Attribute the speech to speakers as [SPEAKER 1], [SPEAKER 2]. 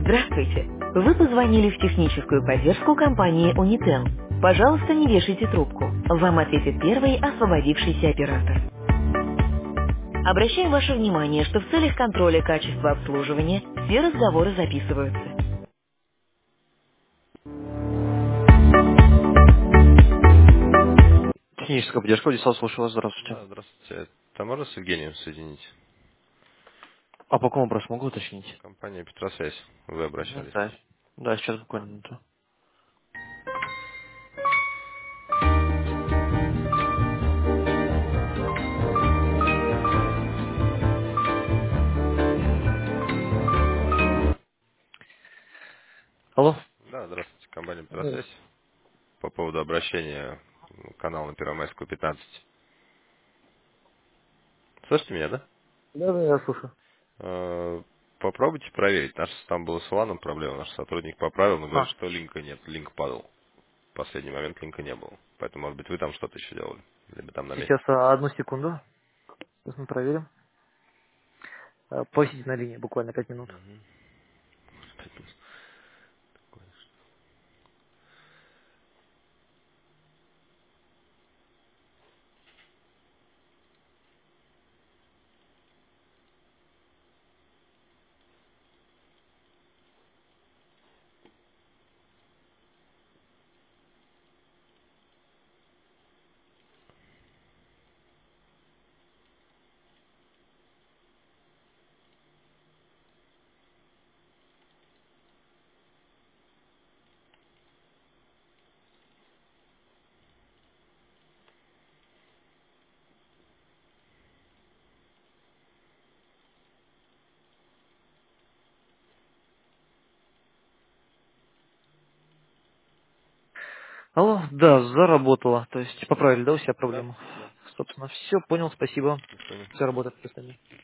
[SPEAKER 1] Здравствуйте. Вы позвонили в техническую поддержку компании Unitel. Пожалуйста, не вешайте трубку. Вам ответит первый освободившийся оператор. Обращаем ваше внимание, что в целях контроля качества обслуживания все разговоры записываются. Техническая поддержка, Владислав, слушаю вас, здравствуйте.
[SPEAKER 2] Да, здравствуйте. Это можно с Евгением соединить?
[SPEAKER 1] А по какому вопросу могу уточнить?
[SPEAKER 2] Компания Петросвязь. Вы
[SPEAKER 1] Мгм,
[SPEAKER 2] обращались.
[SPEAKER 1] да. Да, сейчас буквально минуту. Алло?
[SPEAKER 2] Да, здравствуйте. Компания
[SPEAKER 1] Да,
[SPEAKER 2] Петросвязь. По поводу обращения канала на Первомайскую 15. Слышите меня, да?
[SPEAKER 1] да, я слушаю.
[SPEAKER 2] Попробуйте проверить. Там была с Ланом проблема. Наш сотрудник поправил, но говорит,
[SPEAKER 1] А,
[SPEAKER 2] что линка нет. Линк падал. В последний момент линка не было. Поэтому, может быть, вы там что-то еще делали. Либо там на месте.
[SPEAKER 1] сейчас одну секунду. Сейчас мы проверим. Посидите на линии буквально 5 минут.
[SPEAKER 2] Мгм.
[SPEAKER 1] Алло, да, заработало. То есть поправили, да, у себя
[SPEAKER 2] Да,
[SPEAKER 1] проблему?
[SPEAKER 2] да.
[SPEAKER 1] Собственно, все, понял, спасибо.
[SPEAKER 2] До свидания.
[SPEAKER 1] Все работает, в